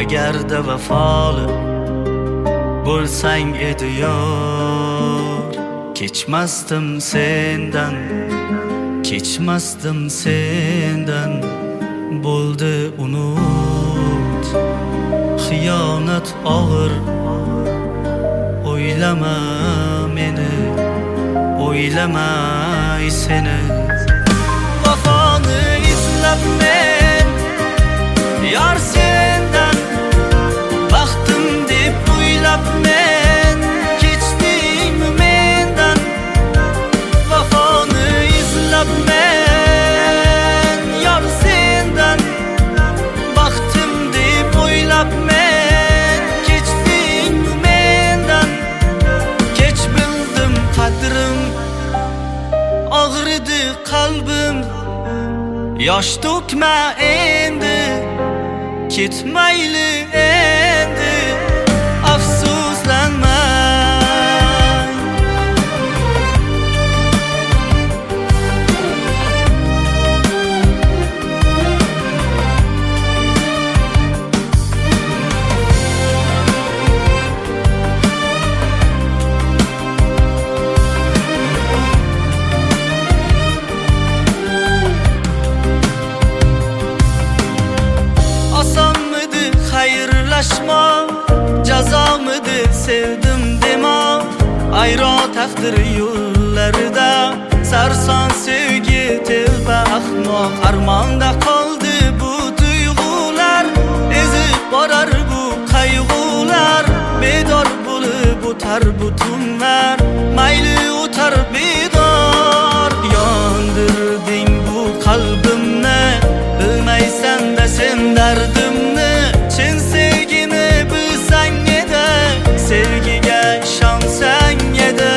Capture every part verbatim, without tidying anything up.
Agarda vafoli bo'lsang edi yor, kechmasdim sendan, kechmasdim sendan. Bo'ldi unut, xiyonat og'ir. O'ylama meni, o'ylamay seni. Vafoni izlab men yor sendan, baxtim deb o'ylab men kechdingmi mendan. Vafoni izlab men yor sendan, baxtim deb o'ylab men kechdingmi mendan. Kech bildim qadrim, og'ridi qalbim. Yosh to'kma endi, ketmayli endi, afsuslanma. Jazomidi sevdim dema, ayro taqdir yo'llarida sarson sevgi telba ahmoq. Armonda qoldi bu tuyg'ular, ezib borar bu qayg'ular. Bedor bo'lib o'tar bu tunlar, mayli o'tar bedor. Yondirding bu qalbimni, bilmaysan-da sen dardimni. Chin sevgini bilsang edi, sevgiga ishonsang edi.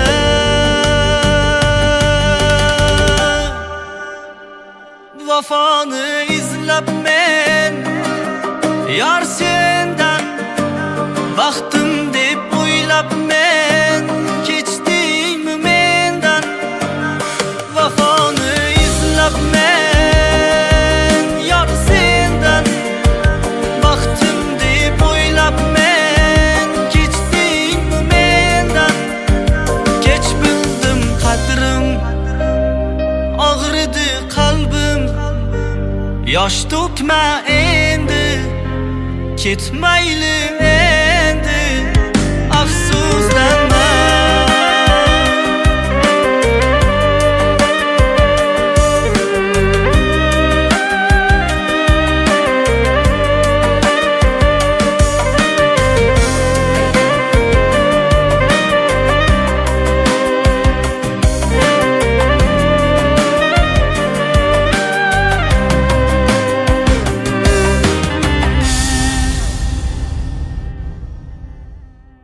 Vafoni izlab men yor sendan, baxtim deb o'ylab men kechdingmi mendan. Vafoni izlab men yor sendan, baxtim deb o'ylab men kechdingmi mendan. Kech bildim qadrim, og'ridi qalbim. Yosh to'kma endi, ketmayli